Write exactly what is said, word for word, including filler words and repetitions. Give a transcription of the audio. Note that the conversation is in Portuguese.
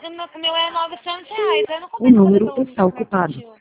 o meu, o meu é novecentos reais. Eu não O compensa fazer número pelo, está pelo ocupado. aplicativo.